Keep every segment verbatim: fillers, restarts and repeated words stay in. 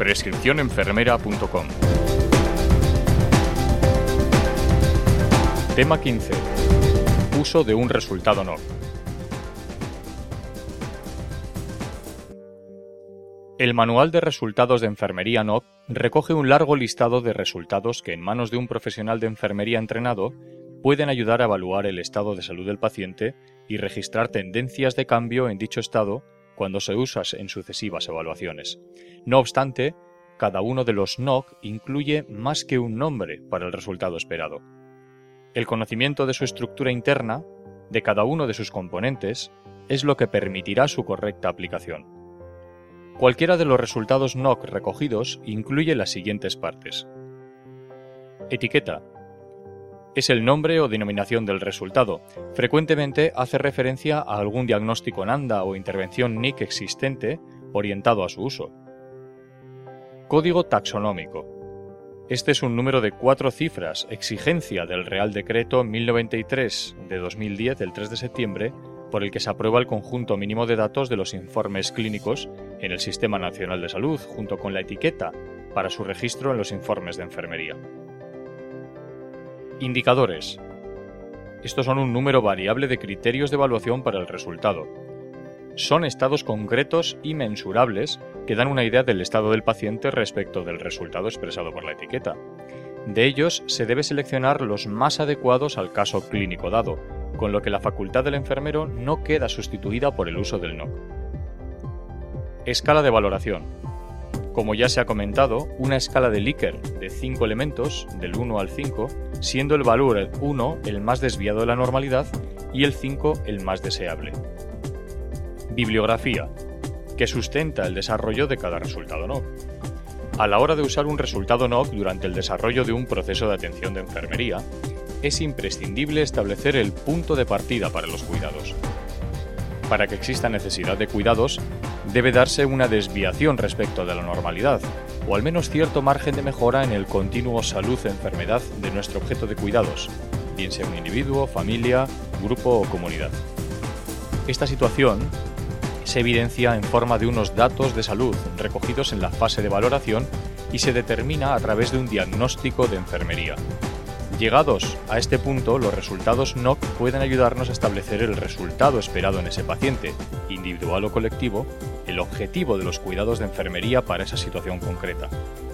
prescripción enfermera punto com. Tema quince. Uso de un resultado N O C. El Manual de Resultados de Enfermería N O C recoge un largo listado de resultados que en manos de un profesional de enfermería entrenado pueden ayudar a evaluar el estado de salud del paciente y registrar tendencias de cambio en dicho estado cuando se usa en sucesivas evaluaciones. No obstante, cada uno de los N O C incluye más que un nombre para el resultado esperado. El conocimiento de su estructura interna, de cada uno de sus componentes, es lo que permitirá su correcta aplicación. Cualquiera de los resultados N O C recogidos incluye las siguientes partes. Etiqueta. Es el nombre o denominación del resultado. Frecuentemente hace referencia a algún diagnóstico NANDA o intervención N I C existente orientado a su uso. Código taxonómico. Este es un número de cuatro cifras, exigencia del Real Decreto mil noventa y tres de dos mil diez del tres de septiembre, por el que se aprueba el conjunto mínimo de datos de los informes clínicos en el Sistema Nacional de Salud, junto con la etiqueta para su registro en los informes de enfermería. Indicadores. Estos son un número variable de criterios de evaluación para el resultado. Son estados concretos y mensurables que dan una idea del estado del paciente respecto del resultado expresado por la etiqueta. De ellos se debe seleccionar los más adecuados al caso clínico dado, con lo que la facultad del enfermero no queda sustituida por el uso del N O C. Escala de valoración. Como ya se ha comentado, una escala de Likert de cinco elementos, del uno al cinco, siendo el valor uno el más desviado de la normalidad y el cinco el más deseable. Bibliografía, que sustenta el desarrollo de cada resultado N O C. A la hora de usar un resultado N O C durante el desarrollo de un proceso de atención de enfermería, es imprescindible establecer el punto de partida para los cuidados. Para que exista necesidad de cuidados, debe darse una desviación respecto de la normalidad, o al menos cierto margen de mejora en el continuo salud-enfermedad de nuestro objeto de cuidados, bien sea un individuo, familia, grupo o comunidad. Esta situación se evidencia en forma de unos datos de salud recogidos en la fase de valoración y se determina a través de un diagnóstico de enfermería. Llegados a este punto, los resultados N O C pueden ayudarnos a establecer el resultado esperado en ese paciente, individual o colectivo, el objetivo de los cuidados de enfermería para esa situación concreta.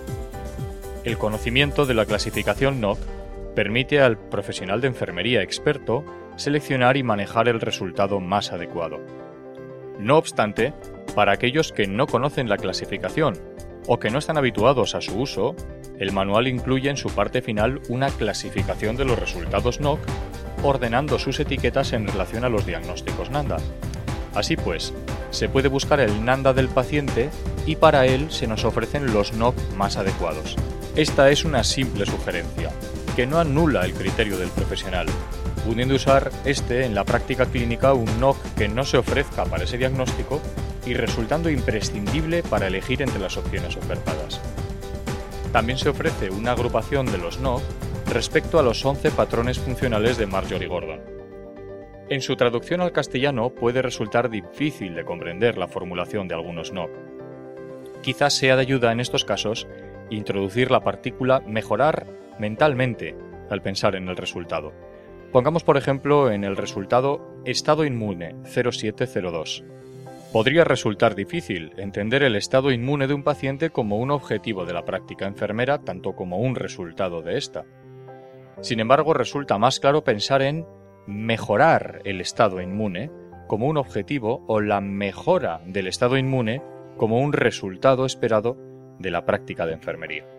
El conocimiento de la clasificación N O C permite al profesional de enfermería experto seleccionar y manejar el resultado más adecuado. No obstante, para aquellos que no conocen la clasificación o que no están habituados a su uso, el manual incluye en su parte final una clasificación de los resultados N O C, ordenando sus etiquetas en relación a los diagnósticos NANDA. Así pues, se puede buscar el NANDA del paciente y para él se nos ofrecen los N O C más adecuados. Esta es una simple sugerencia, que no anula el criterio del profesional, pudiendo usar este en la práctica clínica un N O C que no se ofrezca para ese diagnóstico y resultando imprescindible para elegir entre las opciones ofertadas. También se ofrece una agrupación de los N O C respecto a los once patrones funcionales de Marjorie Gordon. En su traducción al castellano puede resultar difícil de comprender la formulación de algunos N O C. Quizás sea de ayuda en estos casos introducir la partícula mejorar mentalmente al pensar en el resultado. Pongamos por ejemplo en el resultado estado inmune cero siete cero dos. Podría resultar difícil entender el estado inmune de un paciente como un objetivo de la práctica enfermera, tanto como un resultado de esta. Sin embargo, resulta más claro pensar en mejorar el estado inmune como un objetivo o la mejora del estado inmune como un resultado esperado de la práctica de enfermería.